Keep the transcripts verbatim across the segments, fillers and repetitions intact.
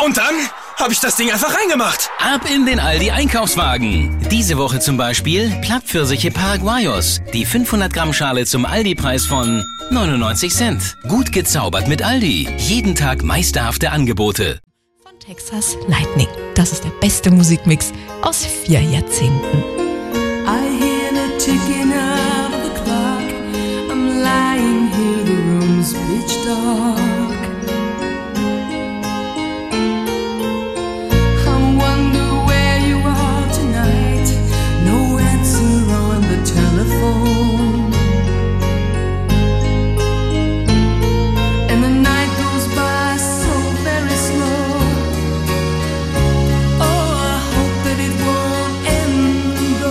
Und dann habe ich das Ding einfach reingemacht. Ab in den Aldi Einkaufswagen. Diese Woche zum Beispiel Plattpfirsiche Paraguayos. Die fünfhundert Gramm Schale zum Aldi-Preis von neunundneunzig Cent. Gut gezaubert mit Aldi. Jeden Tag meisterhafte Angebote. Von Texas Lightning. Das ist der beste Musikmix aus vier Jahrzehnten. I hear the ticking of the clock. I'm lying here, the room's pitch dark. I wonder where you are tonight. No answer on the telephone. And the night goes by so very slow. Oh, I hope that it won't end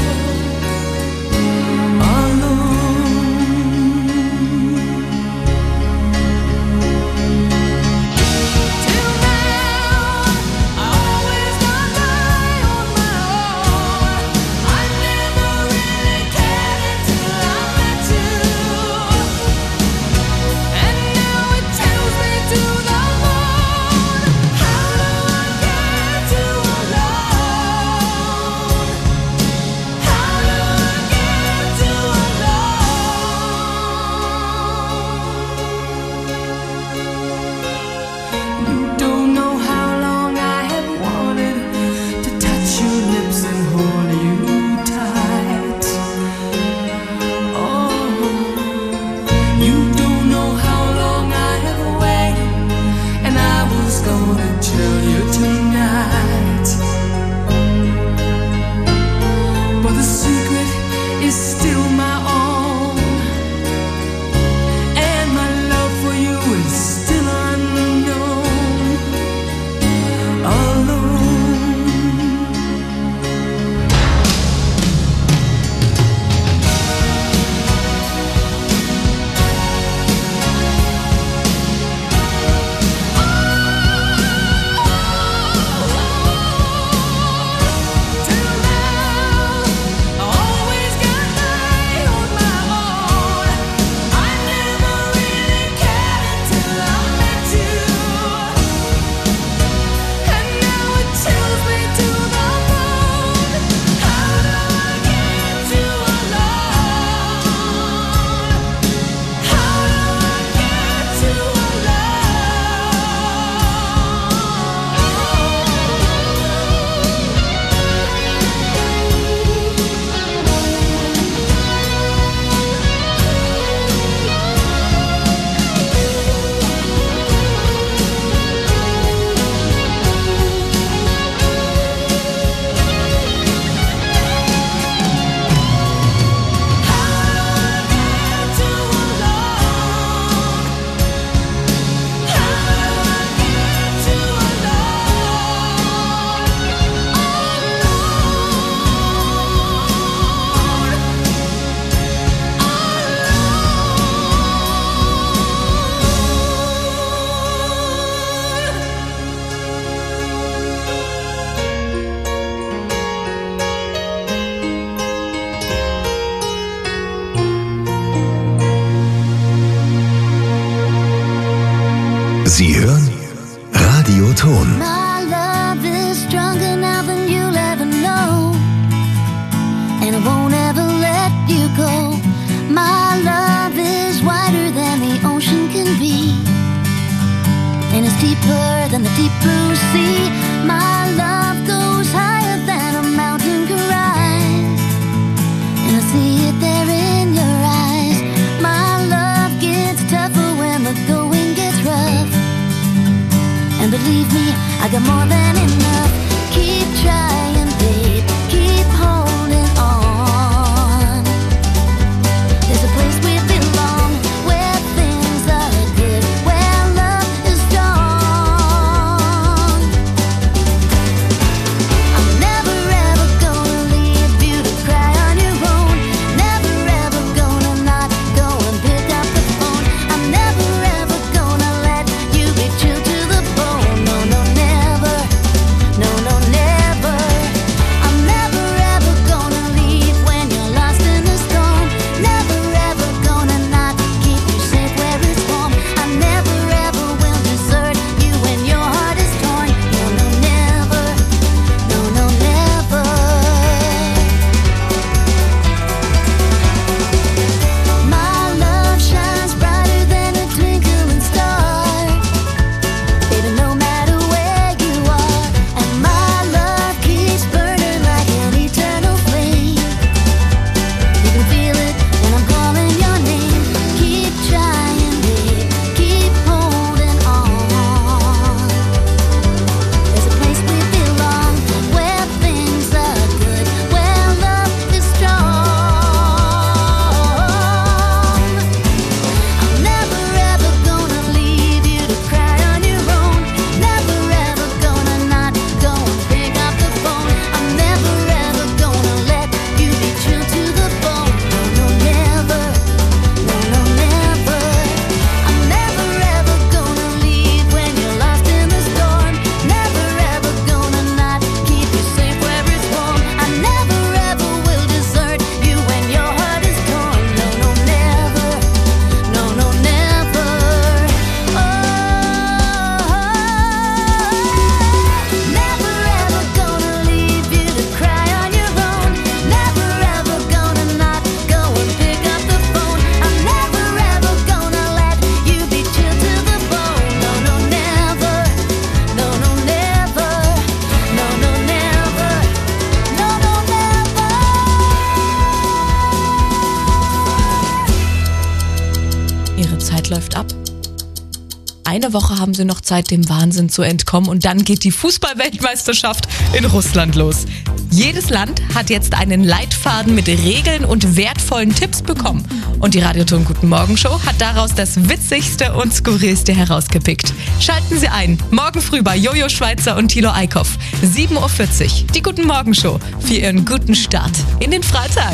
Sie hören Radio Ton. My love is stronger now than you'll ever know, and I won't ever let you go. My love is wider than the ocean can be, and it's deeper than the deep blue sea. My love goes higher than a mountain can rise, and I see it there in your eyes. My love gets tougher when the going gets rough, and believe me, I got more than enough. Keep trying, babe, keep holding on. There's a place we belong, where things are good, where love is strong. I'm never ever gonna leave you to cry on your own. Never ever gonna not go and pick up the phone. I'm never ever gonna let you be chilled to the bone. No, no, never. No, no, never. eine Woche haben sie noch Zeit, dem Wahnsinn zu entkommen und dann geht die Fußball-Weltmeisterschaft in Russland los. Jedes Land hat jetzt einen Leitfaden mit Regeln und wertvollen Tipps bekommen. Und die Radioton Guten Morgen Show hat daraus das Witzigste und Skurrilste herausgepickt. Schalten Sie ein, morgen früh bei Jojo Schweizer und Thilo Eickhoff. sieben Uhr vierzig, die Guten Morgen Show für Ihren guten Start in den Freitag.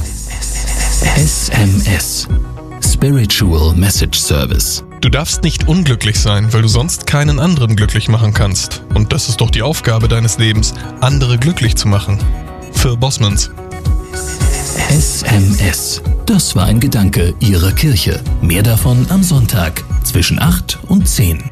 S M S. Spiritual Message Service. Du darfst nicht unglücklich sein, weil du sonst keinen anderen glücklich machen kannst. Und das ist doch die Aufgabe deines Lebens, andere glücklich zu machen. Phil Bosmans. S M S. Das war ein Gedanke Ihrer Kirche. Mehr davon am Sonntag zwischen acht und zehn.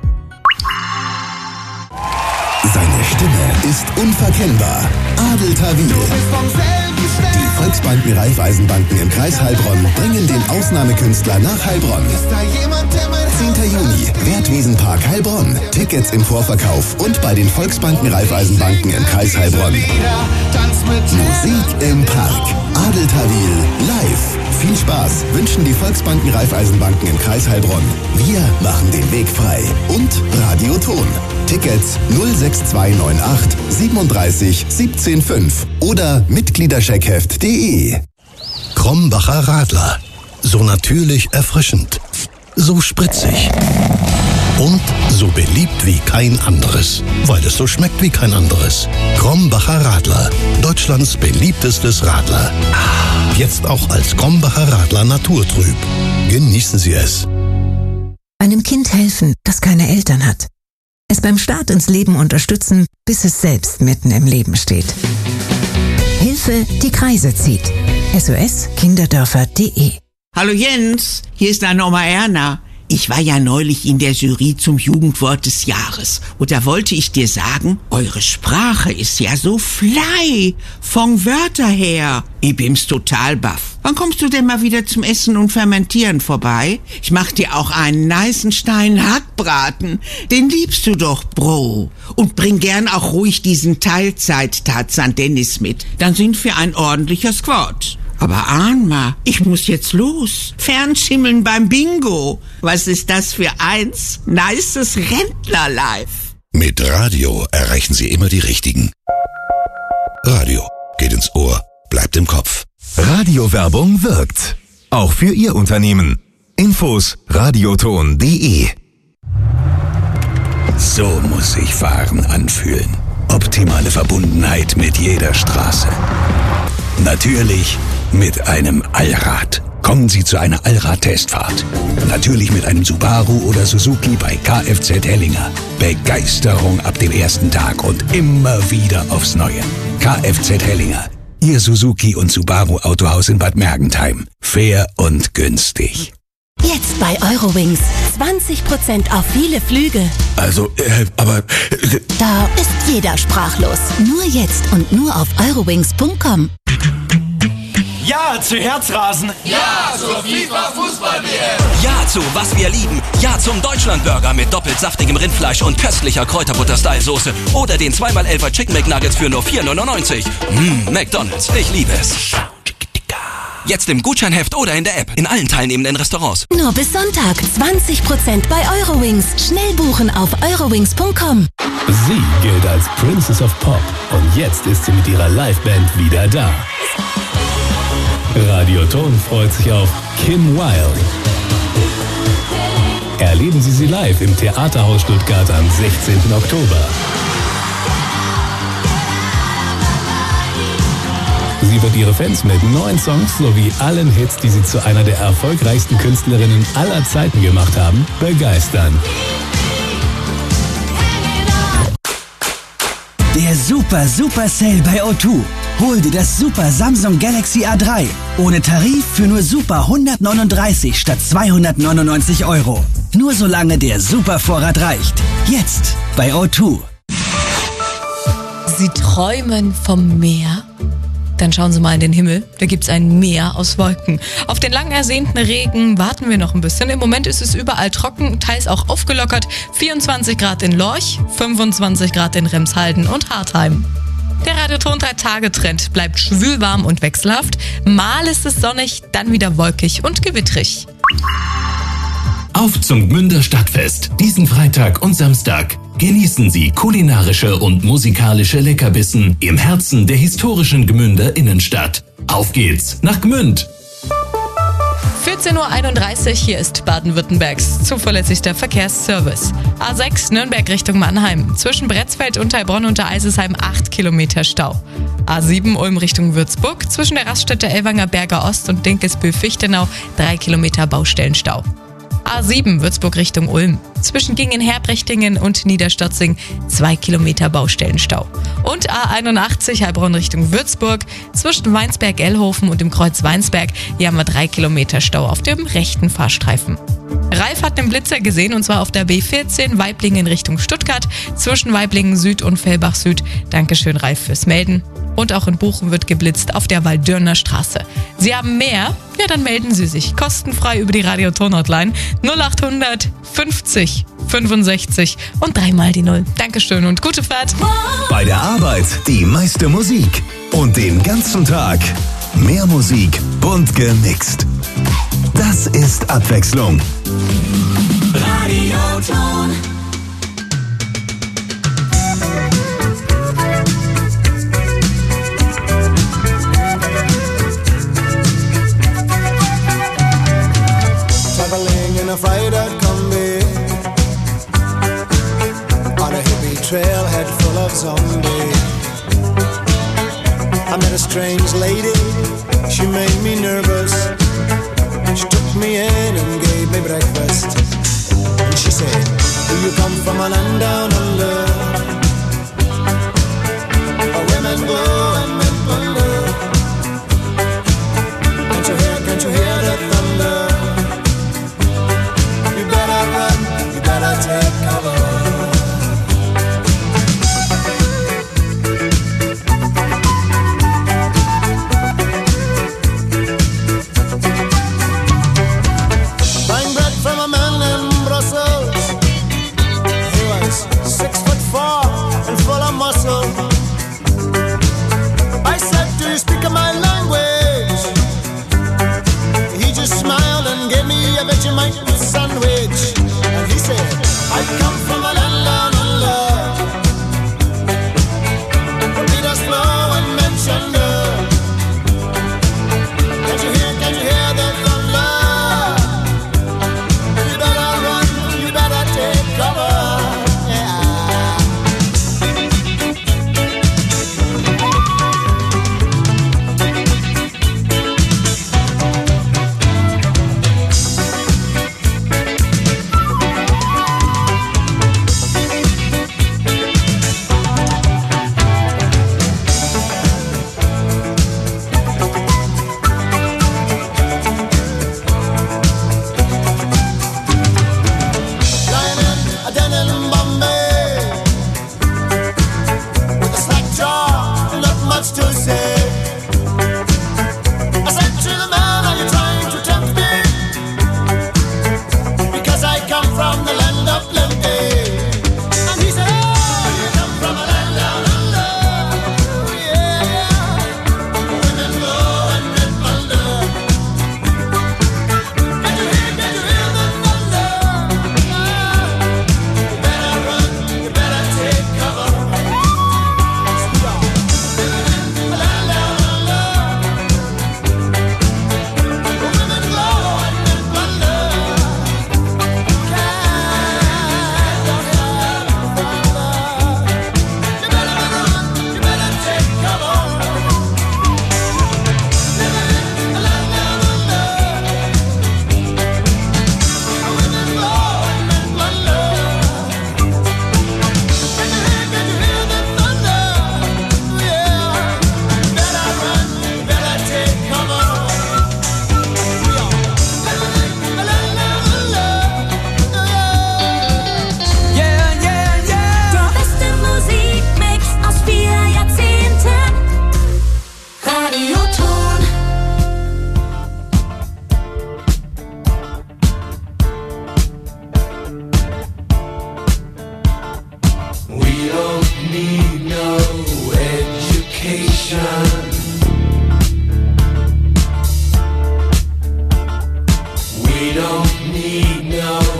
Seine Stimme ist unverkennbar. Adel Tawil. Die Volksbanken Raiffeisenbanken im Kreis Heilbronn bringen den Ausnahmekünstler nach Heilbronn. zehnter Juni, Wertwiesenpark Heilbronn. Tickets im Vorverkauf und bei den Volksbanken Raiffeisenbanken im Kreis Heilbronn. Musik im Park. Adel Tawil live. Viel Spaß wünschen die Volksbanken Raiffeisenbanken im Kreis Heilbronn. Wir machen den Weg frei. Und Radioton. Tickets null sechs zwei neun acht siebenunddreißig siebzehn fünf oder Mitgliedercheckheft punkt de. Krombacher Radler. So natürlich erfrischend. So spritzig. Und so beliebt wie kein anderes. Weil es so schmeckt wie kein anderes. Krombacher Radler. Deutschlands beliebtestes Radler. Jetzt auch als Krombacher Radler naturtrüb. Genießen Sie es. Einem Kind helfen, das keine Eltern hat. Es beim Start ins Leben unterstützen, bis es selbst mitten im Leben steht. Hilfe, die Kreise zieht. S O S Kinderdörfer punkt de. Hallo Jens, hier ist deine Oma Erna. Ich war ja neulich in der Jury zum Jugendwort des Jahres und da wollte ich dir sagen, eure Sprache ist ja so frei, von Wörter her. Ich bin's total baff. Wann kommst du denn mal wieder zum Essen und Fermentieren vorbei? Ich mach dir auch einen nicen Stein Hackbraten. Den liebst du doch, Bro. Und bring gern auch ruhig diesen Teilzeit-Tarzan Dennis mit. Dann sind wir ein ordentlicher Squad. Aber Ahnma, ich muss jetzt los. Fernschimmeln beim Bingo. Was ist das für eins? Nices Rentner-Life. Mit Radio erreichen Sie immer die Richtigen. Radio geht ins Ohr, bleibt im Kopf. Radiowerbung wirkt. Auch für Ihr Unternehmen. Infos radioton punkt de. So muss sich Fahren anfühlen. Optimale Verbundenheit mit jeder Straße. Natürlich mit einem Allrad. Kommen Sie zu einer Allrad-Testfahrt. Natürlich mit einem Subaru oder Suzuki bei Kfz Hellinger. Begeisterung ab dem ersten Tag und immer wieder aufs Neue. Kfz Hellinger. Ihr Suzuki und Subaru Autohaus in Bad Mergentheim. Fair und günstig. Jetzt bei Eurowings. zwanzig Prozent auf viele Flüge. Also, äh, aber... Äh, da ist jeder sprachlos. Nur jetzt und nur auf eurowings punkt com. Ja zu Herzrasen. Ja zur FIFA-Fußball-W M. Ja zu Was wir lieben. Ja zum Deutschlandburger mit doppelt saftigem Rindfleisch und köstlicher Kräuterbutter-Style-Soße. Oder den zwei mal elfer Chicken McNuggets für nur vier neunundneunzig. Mmh, McDonald's, ich liebe es. Jetzt im Gutscheinheft oder in der App. In allen teilnehmenden Restaurants. Nur bis Sonntag. zwanzig Prozent bei Eurowings. Schnell buchen auf eurowings punkt com. Sie gilt als Princess of Pop. Und jetzt ist sie mit ihrer Liveband wieder da. Radioton freut sich auf Kim Wilde. Erleben Sie sie live im Theaterhaus Stuttgart am sechzehnten Oktober. Sie wird ihre Fans mit neuen Songs sowie allen Hits, die sie zu einer der erfolgreichsten Künstlerinnen aller Zeiten gemacht haben, begeistern. Der Super Super Sale bei O zwei. Hol dir das Super Samsung Galaxy A drei. Ohne Tarif für nur Super hundertneununddreißig statt zweihundertneunundneunzig Euro. Nur solange der Supervorrat reicht. Jetzt bei O zwei. Sie träumen vom Meer? Dann schauen Sie mal in den Himmel. Da gibt's ein Meer aus Wolken. Auf den lang ersehnten Regen warten wir noch ein bisschen. Im Moment ist es überall trocken, teils auch aufgelockert. vierundzwanzig Grad in Lorch, fünfundzwanzig Grad in Remshalden und Hartheim. Der Radioton drei Tage Trend bleibt schwülwarm und wechselhaft. Mal ist es sonnig, dann wieder wolkig und gewittrig. Auf zum Gmünder Stadtfest, diesen Freitag und Samstag. Genießen Sie kulinarische und musikalische Leckerbissen im Herzen der historischen Gmünder Innenstadt. Auf geht's nach Gmünd! vierzehn Uhr einunddreißig, hier ist Baden-Württembergs zuverlässigster Verkehrsservice. A sechs Nürnberg Richtung Mannheim. Zwischen Bretzfeld und Heilbronn unter Eisesheim acht Kilometer Stau. A sieben Ulm Richtung Würzburg. Zwischen der Raststätte Ellwanger Berger Ost und Dinkelsbühl-Fichtenau drei Kilometer Baustellenstau. A sieben Würzburg Richtung Ulm. Zwischen Gingen-Herbrichtingen und Niederstotzing zwei Kilometer Baustellenstau. Und A einundachtzig Heilbronn Richtung Würzburg. Zwischen Weinsberg-Ellhofen und dem Kreuz Weinsberg. Hier haben wir drei Kilometer Stau auf dem rechten Fahrstreifen. Ralf hat einen Blitzer gesehen und zwar auf der B vierzehn Waiblingen Richtung Stuttgart. Zwischen Waiblingen Süd und Fellbach Süd. Dankeschön Ralf fürs Melden. Und auch in Bochum wird geblitzt auf der Waldürner Straße. Sie haben mehr? Ja, dann melden Sie sich kostenfrei über die Radio-Ton-Hotline null acht hundert fünfzig fünfundsechzig und dreimal die Null. Dankeschön und gute Fahrt. Bei der Arbeit die meiste Musik und den ganzen Tag mehr Musik, bunt gemixt. Das ist Abwechslung. Radioton. Traveling in a freighter combi on a hippie trailhead full of zombies. I met a strange lady, she made me nervous. She took me in and gave me breakfast. And she said, do you come from a land down under, where women go and men wonder? Can't you hear, can't you hear the thunder? You better run, you better take cover. Sandwich, and he said, I come from a land down under, where Peter's flow and mentioned. Can't you hear, can't you hear the thunder? You better run, you better take cover. We don't need no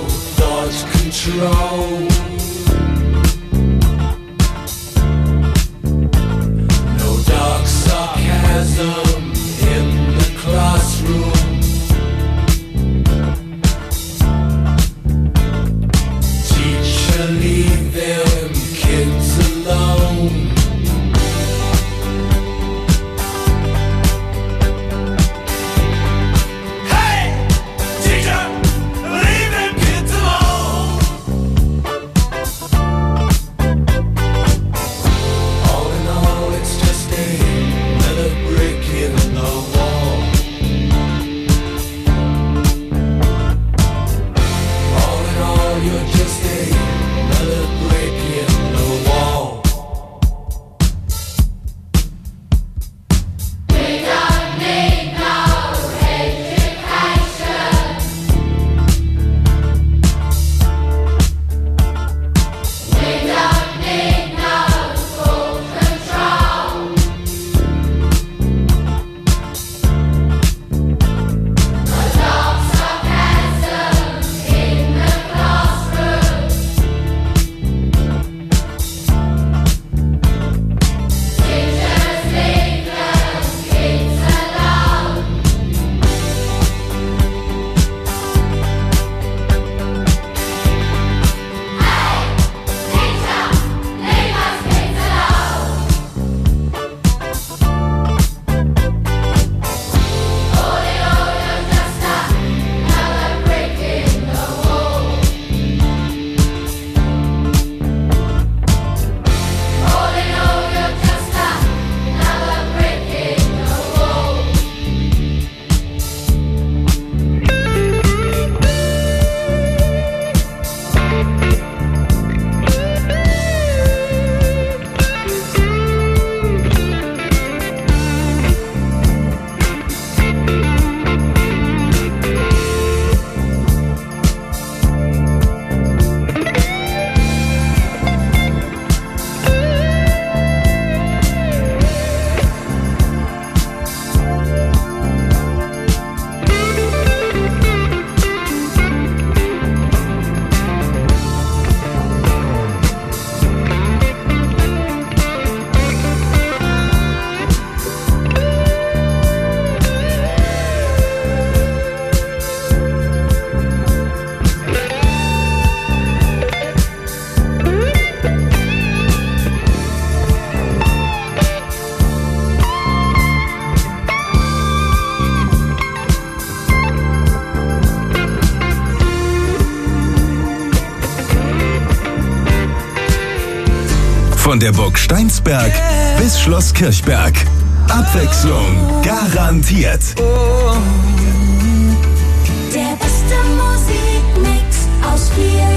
Von der Burg Steinsberg bis Schloss Kirchberg. Abwechslung garantiert. Der beste Musikmix aus vier